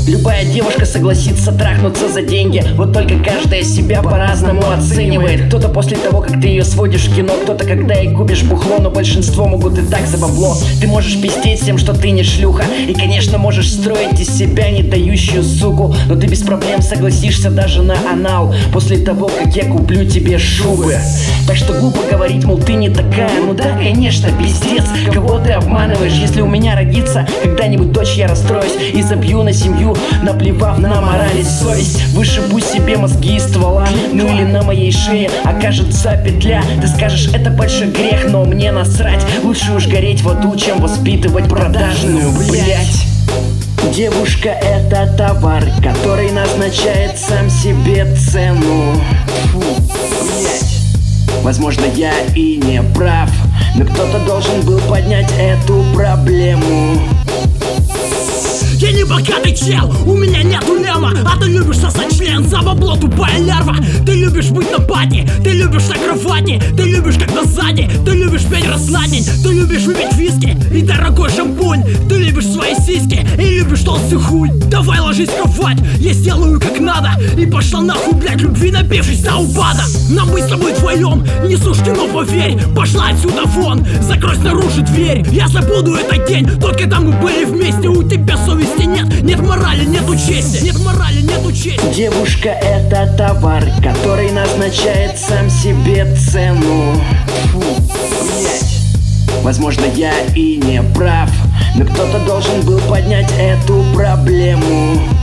Любая девушка согласится трахнуться за деньги, вот только каждая себя по-разному оценивает. Кто-то после того, как ты ее сводишь в кино, кто-то когда ей купишь бухло, но большинство могут и так за бабло. Ты можешь пиздеть всем, что ты не шлюха, и конечно можешь строить из себя не дающую суку, но ты без проблем согласишься даже на анал после того, как я куплю тебе шубы. Так что глупо говорить, мол, ты не такая. Ну да, конечно, пиздец, кого ты обманываешь? Если у меня родится когда-нибудь дочь, я расстроюсь и забью на семью, наплевав на мораль и совесть. Вышибу себе мозги из ствола, ну или на моей шее окажется петля. Ты скажешь, это большой грех, но мне насрать. Лучше уж гореть в аду, чем воспитывать продажную, блять. Девушка — это товар, который назначает сам себе цену. Фу, блять. Возможно, я и не прав, но кто-то должен был поднять эту проблему. Я не богатый чел, у меня нету лема, а ты любишь сосать член за бабло, тупая лярва. Ты любишь быть на пати, ты любишь на кровати, ты любишь когда сзади, ты любишь петь раз на день, ты любишь выпить виски и дорогой шампунь, ты любишь свои сиськи и любишь толстый хуй. Давай ложись в кровать, я сделаю как надо, и пошла нахуй, блять, любви напившись до упада. Нам мы с тобой вдвоем не суждено, поверь, пошла отсюда вон, закрой снаружи дверь. Я забуду этот день, тот, когда мы были вместе, у тебя совесть нет, нет морали, нету чести, нет морали, нету чести. Девушка — это товар, который назначает сам себе цену. Фу, блять. Возможно, я и не прав, но кто-то должен был поднять эту проблему.